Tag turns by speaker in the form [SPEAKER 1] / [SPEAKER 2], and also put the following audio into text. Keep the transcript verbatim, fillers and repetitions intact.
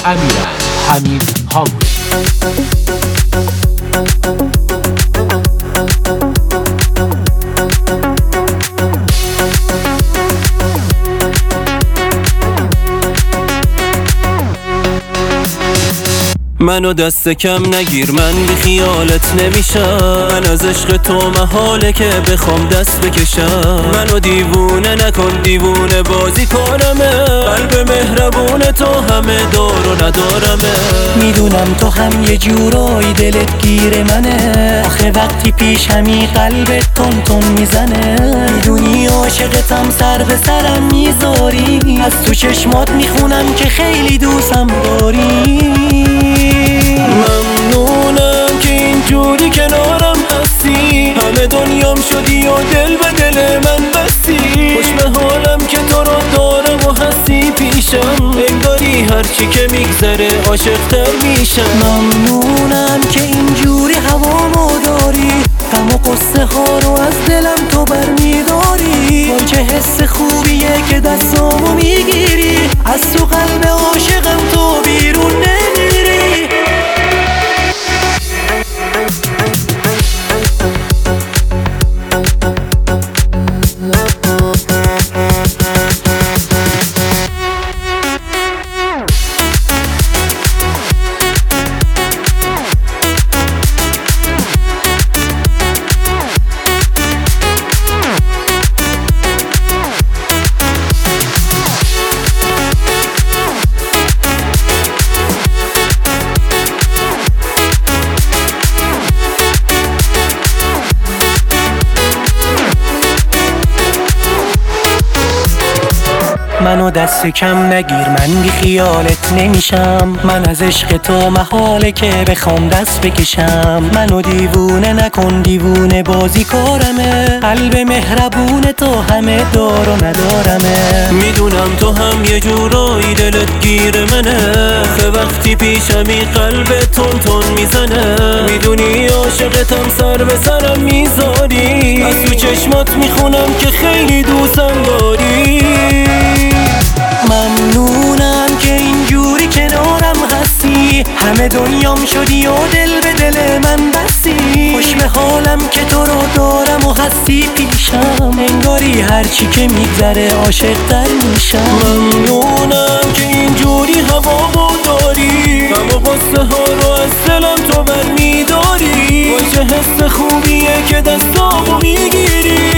[SPEAKER 1] امیرعلی حمید هامون.
[SPEAKER 2] منو دست کم نگیر، من بی خیالت نمیشم. من از عشق تو محاله که بخوام دست بکشم. منو دیوونه نکن، دیوونه بازی کنمه. قلب مهربون تو همه دار و ندارمه.
[SPEAKER 3] میدونم تو هم یه جورایی دلت گیر منه. آخه وقتی پیش همی قلبت تون تون میزنه. میدونی عاشقتم، سر به سرم میذاری. از تو چشمات میخونم که خیلی دوستم داری.
[SPEAKER 2] ممنونم که اینجوری کنارم هستی. همه دنیام شدی و دل به دل من بستی. خوش به حالم که تو رو دارم و هستی پیشم. انگاری هرچی که میگذره عاشق‌تر میشم.
[SPEAKER 3] ممنونم که اینجوری هوامو داری. غم و قصه ها رو از دلم تو برمیداری. وای چه حس خوبیه که دستامو میگیری. از تو قلب عاشقم تو بیرون نمیری. منو دست کم نگیر، من بی خیالت نمیشم. من از عشق تو محاله که بخوام دست بکشم. منو دیوونه نکن، دیوونه بازی کارمه. قلب مهربون تو همه دار و ندارمه.
[SPEAKER 2] میدونم تو هم یه جورایی دلت گیر منه. آخه وقتی پیشمی قلب تون تون میزنه. میدونی عاشقتم، سر به سرم میذاری. از تو چشمات میخونم که خیلی دوستم داری.
[SPEAKER 3] ممنونم که اینجوری کنارم هستی. همه دنیام شدی و دل به دل من بستی. خوش به حالم که تو رو دارم و هستی پیشم. انگاری هرچی که میگذره عاشق‌تر میشم.
[SPEAKER 2] ممنونم که اینجوری هوامو داری. غم و قصه ها رو از دلم تو برمیداری. وای چه حس خوبیه که دستامو میگیری.